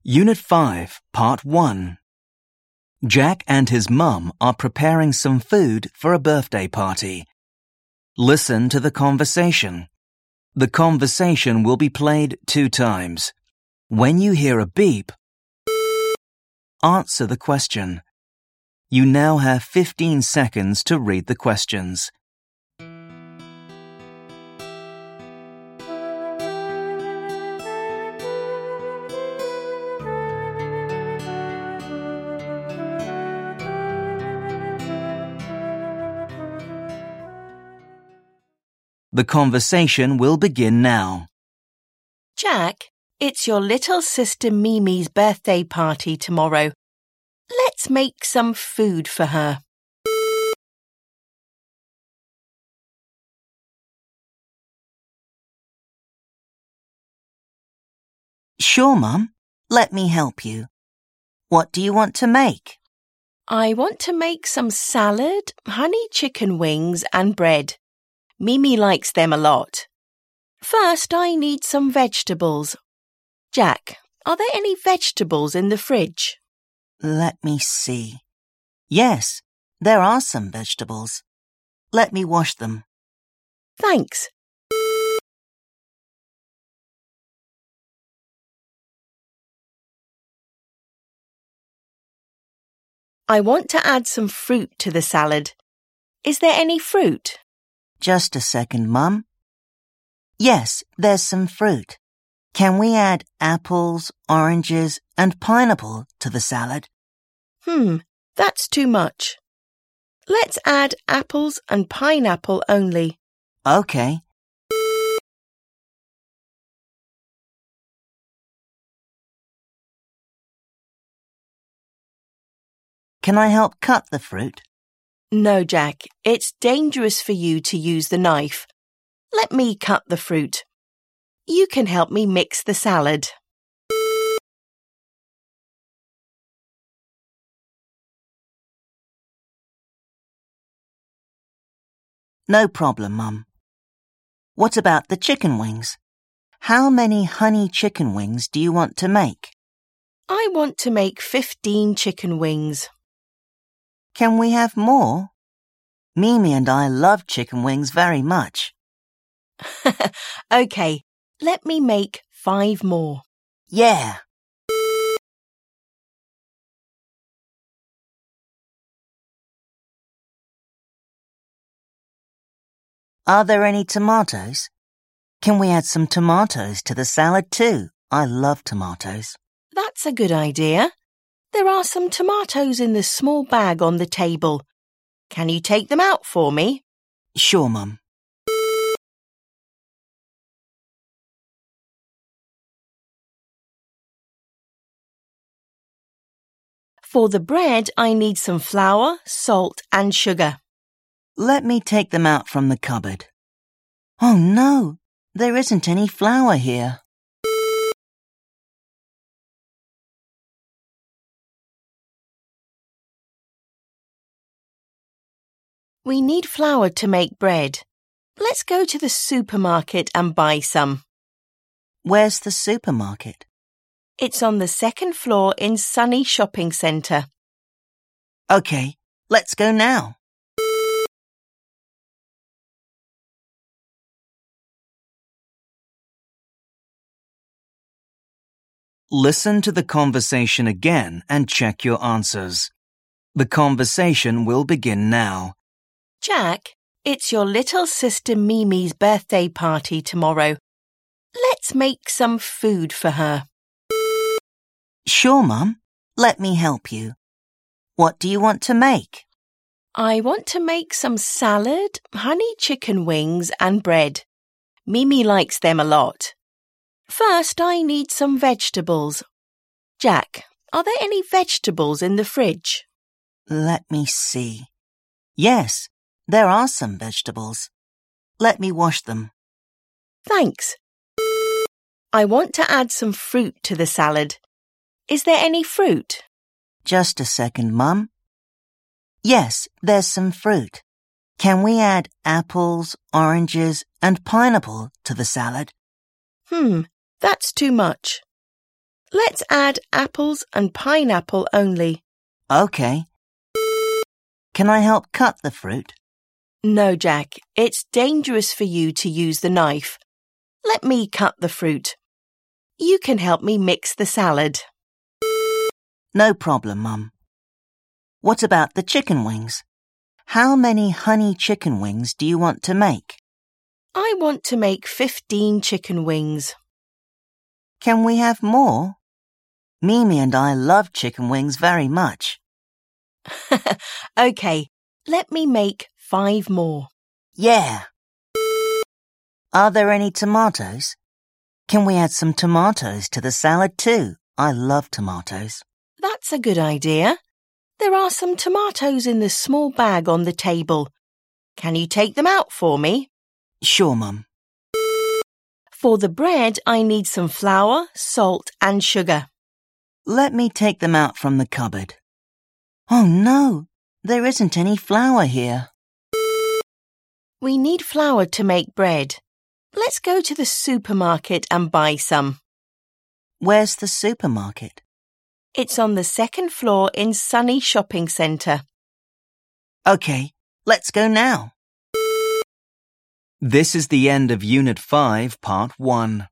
Unit 5, Part 1. Jack and his mum are preparing some food for a birthday party. Listen to the conversation. The conversation will be played 2 times. When you hear a beep, answer the question. You now have 15 seconds to read the questions. The conversation will begin now. Jack, it's your little sister Mimi's birthday party tomorrow. Let's make some food for her. Sure, Mum. Let me help you. What do you want to make? I want to make some salad, honey chicken wings and bread. Mimi likes them a lot. First, I need some vegetables. Jack, are there any vegetables in the fridge? Let me see. Yes, there are some vegetables. Let me wash them. Thanks. I want to add some fruit to the salad. Is there any fruit? Just a second, Mum. Yes, there's some fruit. Can we add apples, oranges, and pineapple to the salad? That's too much. Let's add apples and pineapple only. Okay. Can I help cut the fruit? No, Jack, it's dangerous for you to use the knife. Let me cut the fruit. You can help me mix the salad. No problem, Mum. What about the chicken wings? How many honey chicken wings do you want to make? I want to make 15 chicken wings. Can we have more? Mimi and I love chicken wings very much. Okay, let me make 5 more. Yeah. Are there any tomatoes? Can we add some tomatoes to the salad too? I love tomatoes. That's a good idea. There are some tomatoes in the small bag on the table. Can you take them out for me? Sure, Mum. For the bread, I need some flour, salt and sugar. Let me take them out from the cupboard. Oh no, there isn't any flour here. We need flour to make bread. Let's go to the supermarket and buy some. Where's the supermarket? It's on the 2nd floor in Sunny Shopping Centre. Okay, let's go now. Listen to the conversation again and check your answers. The conversation will begin now. Jack, it's your little sister Mimi's birthday party tomorrow. Let's make some food for her. Sure, Mum. Let me help you. What do you want to make? I want to make some salad, honey chicken wings and bread. Mimi likes them a lot. First, I need some vegetables. Jack, are there any vegetables in the fridge? Let me see. Yes, there are some vegetables. Let me wash them. Thanks. I want to add some fruit to the salad. Is there any fruit? Just a second, Mum. Yes, there's some fruit. Can we add apples, oranges, and pineapple to the salad? That's too much. Let's add apples and pineapple only. Okay. Can I help cut the fruit? No, Jack, it's dangerous for you to use the knife. Let me cut the fruit. You can help me mix the salad. No problem, Mum. What about the chicken wings? How many honey chicken wings do you want to make? I want to make 15 chicken wings. Can we have more? Mimi and I love chicken wings very much. OK, let me make 5 more. Yeah. Are there any tomatoes? Can we add some tomatoes to the salad too? I love tomatoes. That's a good idea. There are some tomatoes in the small bag on the table. Can you take them out for me? Sure, Mum. For the bread, I need some flour, salt and sugar. Let me take them out from the cupboard. Oh no, there isn't any flour here. We need flour to make bread. Let's go to the supermarket and buy some. Where's the supermarket? It's on the 2nd floor in Sunny Shopping Centre. Okay, let's go now. This is the end of Unit 5, Part 1.